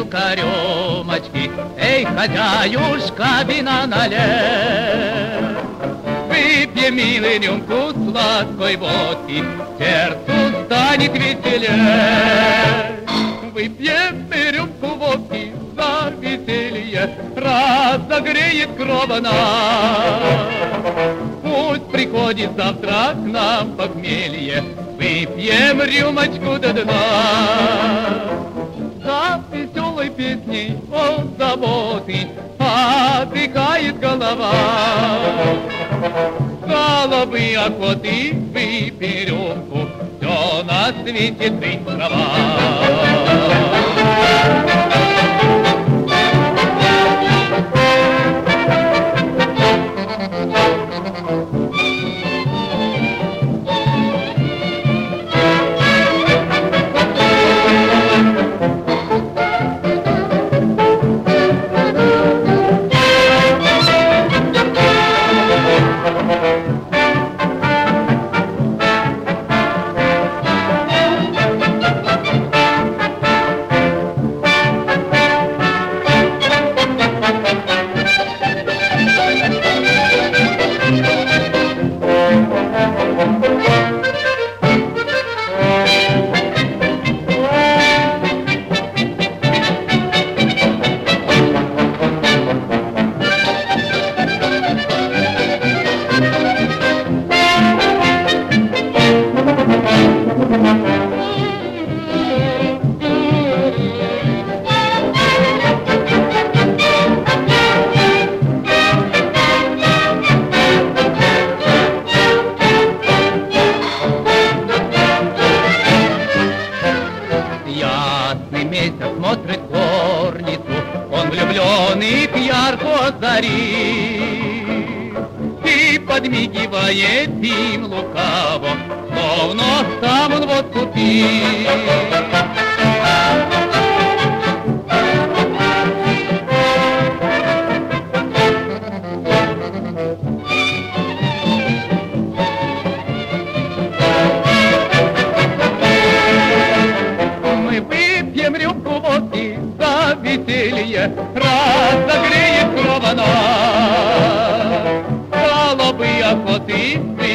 бутылка рюмочки, эй, хозяюшка, вина налей. Выпьем, милый, рюмку сладкой водки, сердцу станет веселей. Выпьем рюмку водки за веселье, разогреет кровь нас. Пусть приходит завтра к нам похмелье, выпьем рюмочку до дна. За веселой песней от заботы отдыхает голова. Головы охоты выпей рюмку, все на свете ты трава. Ясный месяц смотрит в горницу, он влюбленный к ярко зари. И подмигивает им лукаво, словно сам он вот купил. Выпьем рюмку водки за веселье, разогреет кровь она. Голубые охоты